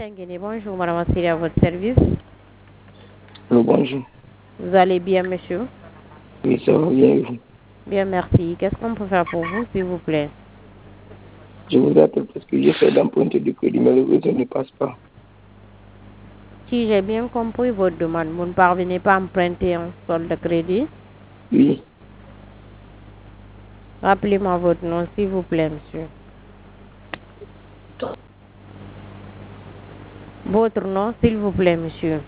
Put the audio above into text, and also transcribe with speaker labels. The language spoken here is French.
Speaker 1: Tenguene, bonjour madame Assiri, à votre service.
Speaker 2: Bonjour.
Speaker 1: Vous allez bien monsieur?
Speaker 2: Oui, ça va bien et vous?
Speaker 1: Bien, merci. Qu'est-ce qu'on peut faire pour vous, s'il vous plaît?
Speaker 2: Je vous appelle parce que j'essaie d'emprunter du crédit, mais le réseau ne passe pas.
Speaker 1: Si j'ai bien compris votre demande, vous ne parvenez pas à emprunter un solde de crédit?
Speaker 2: Oui,
Speaker 1: Rappelez-moi votre nom, s'il vous plaît, monsieur. Votre nom, s'il vous plaît, monsieur.